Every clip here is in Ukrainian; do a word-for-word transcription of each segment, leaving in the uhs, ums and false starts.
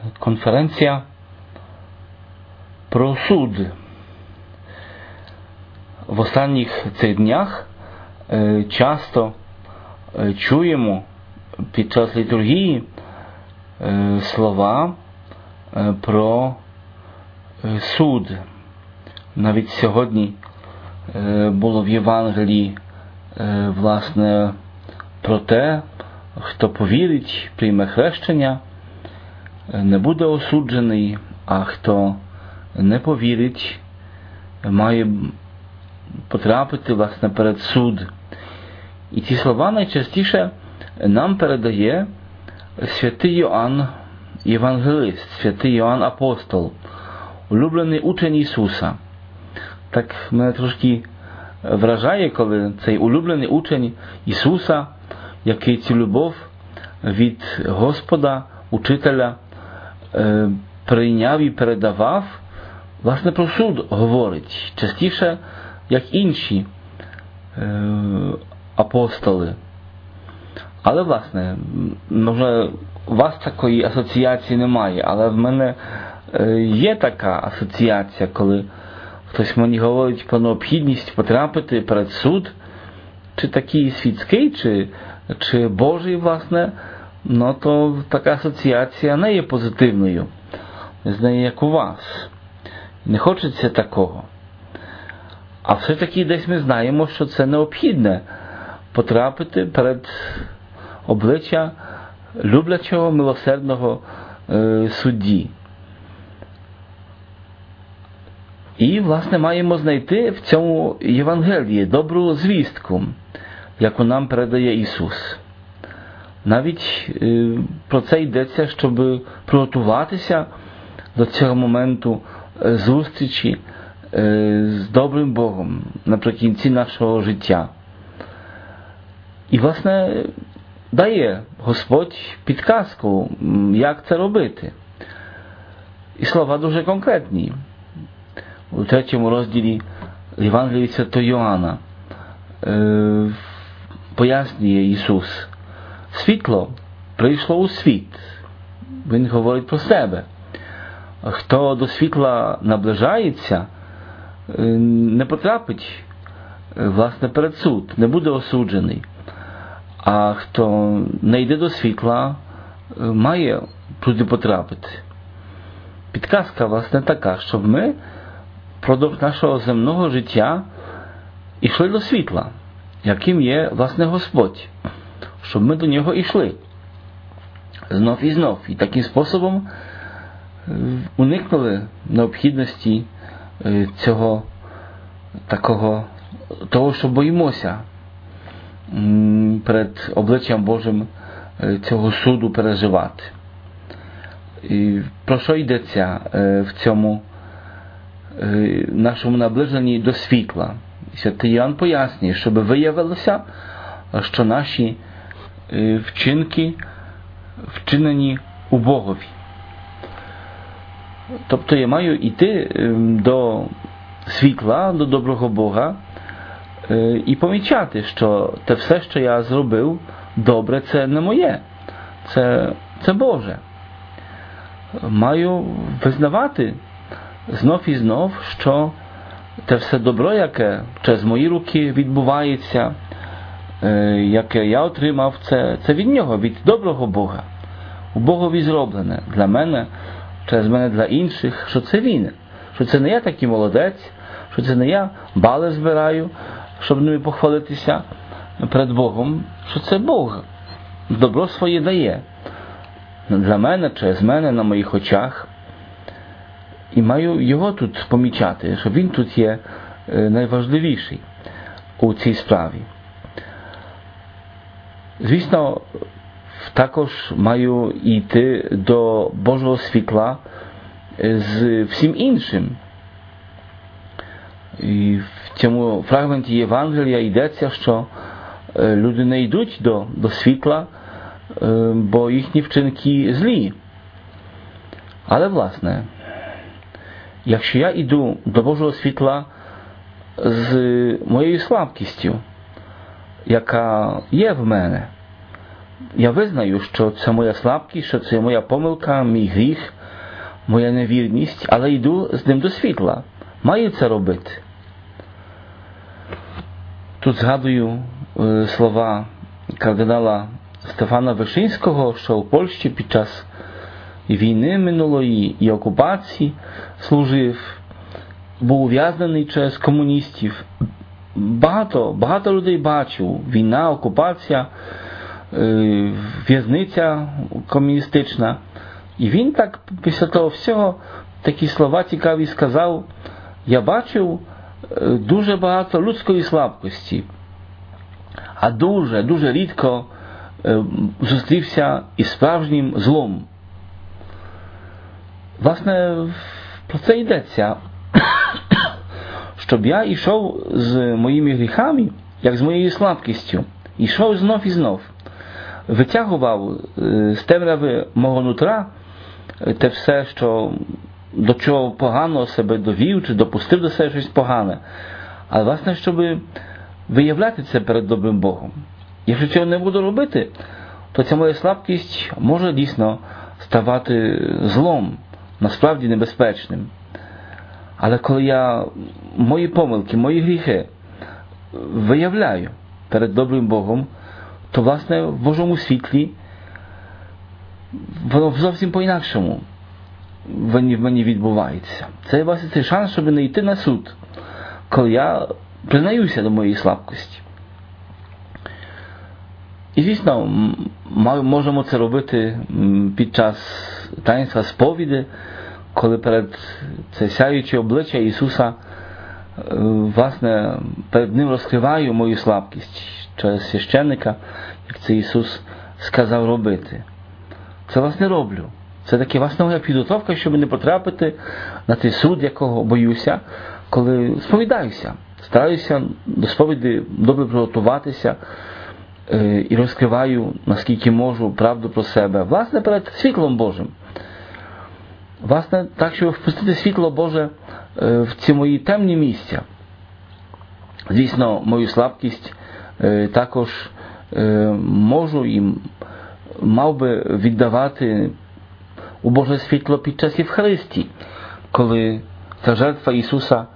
конференція про суд. В останніх цих днях часто чуємо під час літургії слова про суд. Навіть сьогодні було в Євангелії власне про те, хто повірить, прийме хрещення, не буде осуджений, а хто не повірить, має потрапити власне перед суд. І ці слова найчастіше нам передає святий Йоанн Євангелист, святий Йоанн Апостол, улюблений учень Ісуса. Так мене трошки вражає, коли цей улюблений учень Ісуса, який цю любов від Господа, учителя, е, прийняв і передавав, власне про суд говорить, частіше, як інші е, апостоли. Але, власне, може, у вас такої асоціації немає, але в мене е, є така асоціація, коли хтось мені говорить про необхідність потрапити перед суд, чи такий світський, чи, чи Божий, власне, ну то така асоціація не є позитивною. Не знаю, як у вас. Не хочеться такого. А все-таки десь ми знаємо, що це необхідне потрапити перед обличчя люблячого, милосердного е, судді. І, власне, маємо знайти в цьому Євангелії добру звістку, яку нам передає Ісус. Навіть е, про це йдеться, щоб приготуватися до цього моменту е, зустрічі е, з добрим Богом наприкінці нашого життя. І, власне, дає Господь підказку, як це робити. І слова дуже конкретні. У третьому розділі Євангелії святого Йоанна е, пояснює Ісус. Світло прийшло у світ. Він говорить про себе. Хто до світла наближається, е, не потрапить, е, власне, перед суд, не буде осуджений. А хто не йде до світла, е, має туди потрапити. Підказка, власне, така, щоб ми впродовж нашого земного життя йшли до світла, яким є, власне, Господь, щоб ми до нього йшли знов і знов. І таким способом уникнули необхідності цього такого, того, що боїмося перед обличчям Божим цього суду переживати. І про що йдеться в цьому нашому наближенні до світла? Святий Йоанн пояснює, щоб виявилося, що наші вчинки вчинені у Богові. Тобто я маю йти до світла, до доброго Бога і помічати, що те все, що я зробив, добре, це не моє, це, це Боже. Маю визнавати знов і знов, що те все добро, яке через мої руки відбувається, яке я отримав, це, це від Нього, від доброго Бога. У Богові зроблене для мене, через мене для інших, що це Він. Що це не я такий молодець, що це не я бали збираю, щоб ними похвалитися перед Богом, що це Бог добро своє дає. Для мене, через мене, на моїх очах. І маю його тут помічати, що він тут є найважливіший у цій справі. Звісно, також маю йти до Божого світла з всім іншим. І в цьому фрагменті Євангелія йдеться, що люди не йдуть до, до світла, бо їхні вчинки злі. Але, власне, якщо я йду до Божого світла з моєю слабкістю, яка є в мене, я визнаю, що це моя слабкість, що це моя помилка, мій гріх, моя невірність, але йду з ним до світла. Маю це робити. Тут згадую е, слова кардинала Стефана Вишинського, що в Польщі під час війни минулої і окупації служив, був ув'язнений через комуністів. Багато, багато людей бачив. Війна, окупація, е, в'язниця комуністична. І він так після того всього такі слова цікаві сказав: я бачив е, дуже багато людської слабкості, а дуже, дуже рідко е, зустрівся із справжнім злом. Власне, про це йдеться. Щоб я йшов з моїми гріхами, як з моєю слабкістю, йшов знов і знов, витягував з темряви мого нутра те все, що, до чого погано себе довів, чи допустив до себе щось погане. Але, власне, щоб виявляти це перед добрим Богом. Якщо цього не буду робити, то ця моя слабкість може дійсно ставати злом, насправді небезпечним. Але коли я мої помилки, мої гріхи виявляю перед добрим Богом, то, власне, в Божому світлі воно зовсім по-інакшому в мені відбувається. Це, власне, цей шанс, щоб не йти на суд, коли я признаюся до моєї слабкості. І, звісно, можемо це робити під час таїнства сповіді, коли перед це сяюче обличчя Ісуса, власне, перед Ним розкриваю мою слабкість через священника, як це Ісус сказав робити. Це, власне, роблю. Це таки, власне, моя підготовка, щоб не потрапити на той суд, якого боюся, коли сповідаюся. Стараюся до сповіді добре приготуватися і розкриваю, наскільки можу, правду про себе. Власне, перед світлом Божим. Власне, так, щоб впустити світло Боже в ці мої темні місця. Звісно, мою слабкість також можу і мав би віддавати у Боже світло під час Євхаристії, коли ця жертва Ісуса,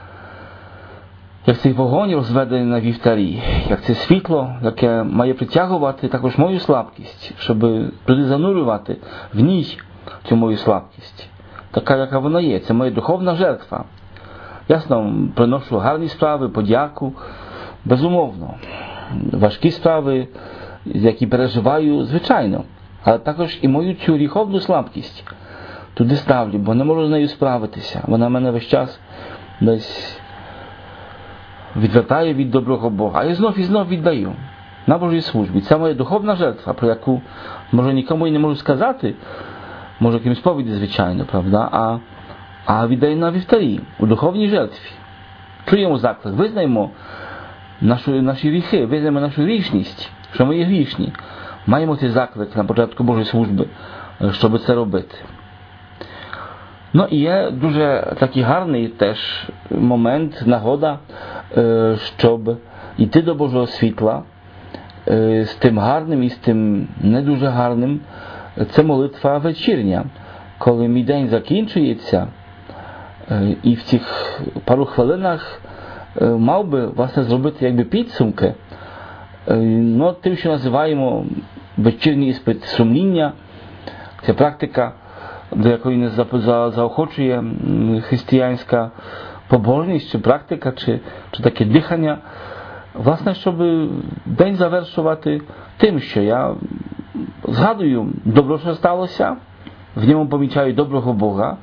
як цей вогонь розведений на вівтарі, як це світло, яке має притягувати також мою слабкість, щоб туди занурювати в ній цю мою слабкість. Така, яка вона є. Це моя духовна жертва. Ясно, приношу гарні справи, подяку, безумовно. Важкі справи, які переживаю, звичайно. Але також і мою цю гріховну слабкість туди ставлю, бо не можу з нею справитися. Вона мене весь час десь відвертає від доброго Бога. А я знов і знов віддаю на Божій службі. Це моя духовна жертва, про яку, може, нікому і не можу сказати, може, якимсь сповіді, звичайно, правда, а, а віддаю на вівтарі, у духовній жертві. Чуємо заклик, визнаємо нашу, наші гріхи, визнаємо нашу грішність, що ми є грішні. Маємо цей заклик на початку Божої служби, щоб це робити. Ну і є дуже такий гарний теж момент, нагода, щоб йти до Божого світла з тим гарним і з тим не дуже гарним. Це молитва вечірня, коли мій день закінчується, і в цих пару хвилинах мав би, власне, зробити якби підсумки, ну, тим, що називаємо вечірній іспит сумління. Це практика, до якої не заохочує християнська побожність, чи практика, чи, чи таке дихання. Власне, щоб день завершувати тим, що я згадую добро, що сталося, в ньому помічаю доброго Бога,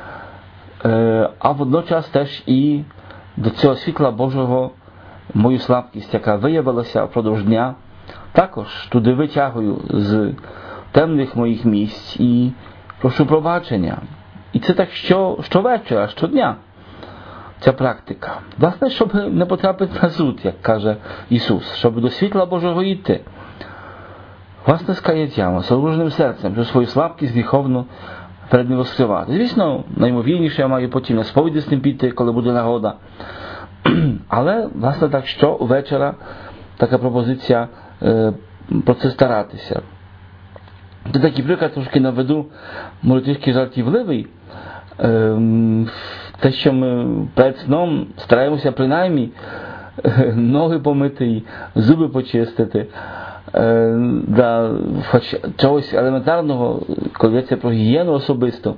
а водночас теж і до цього світла Божого мою слабкість, яка виявилася впродовж дня, також туди витягую з темних моїх місць і прошу пробачення. І це так що, щовечора, щодня, ця практика. Власне, щоб не потрапити на суд, як каже Ісус, щоб до світла Божого йти. Власне, з каяттям, з ображеним серцем, що свою слабкість гріховну перед ним розкривати. Звісно, наймовірніше я маю потім на сповіді з ним піти, коли буде нагода. Але, власне, так, що вечора така пропозиція е, про це старатися. Це такий приклад трошки наведу, може трішки жартівливий. Те, що ми перед сном стараємося принаймні ноги помити, зуби почистити, да, хоч чогось елементарного, коли йдеться про гігієну особисто.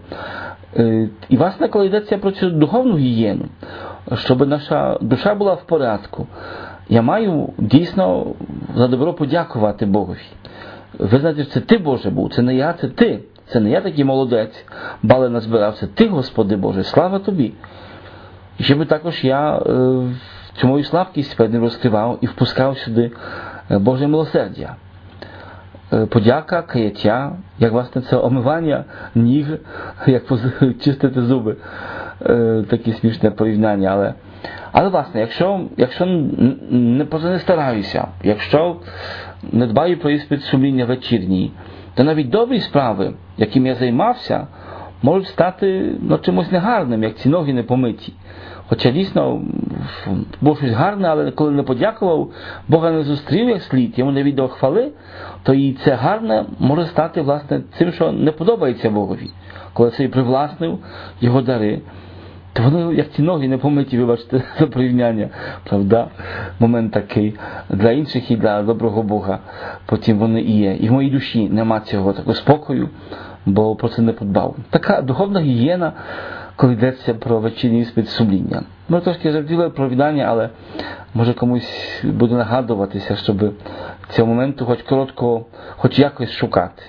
І власне, коли йдеться про цю духовну гігієну, щоб наша душа була в порядку, я маю дійсно за добро подякувати Богові. Ви знаєте, що це Ти, Боже, був, це не я, це Ти. Це не я такий молодець, бали назбирав, це Ти, Господи Боже, слава Тобі. І щоб також я е, цю мою слабкість перед ним розкривав і впускав сюди Боже милосердя. Е, подяка, каяття, як власне це омивання ніг, як чистити зуби. Е, таке смішне порівняння, але але власне, якщо, якщо не, не стараюся, якщо не дбаю про іспит сумління вечірній, то навіть добрі справи, яким я займався, можуть стати ну, чимось негарним, як ці ноги не помиті. Хоча дійсно було щось гарне, але коли не подякував, Бога не зустрів як слід, йому не віддав хвали, то і це гарне може стати власне цим, що не подобається Богові. Коли цей привласнив його дари, то вони, як ці ноги не помиті, вибачте за порівняння, правда, момент такий для інших і для доброго Бога, потім вони і є. І в моїй душі нема цього такого спокою, бо про це не подбав. Така духовна гігієна, коли йдеться про вечірній іспит сумління. Може трошки жартівливе провідання, але може комусь буде нагадуватися, щоб цього моменту хоч коротко, хоч якось шукати.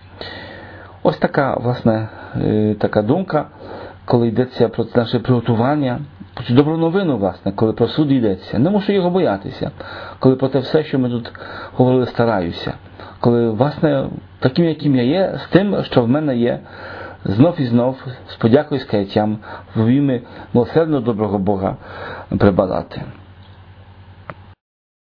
Ось така, власне, така думка, коли йдеться про наше приготування, про цю добру новину, власне, коли про суд йдеться. Не мушу його боятися, коли про те все, що ми тут говорили, стараюся. Коли, власне, таким, яким я є, з тим, що в мене є, знов і знов, з подякою, з каяттям, в ім'я милосердного доброго Бога прибадати.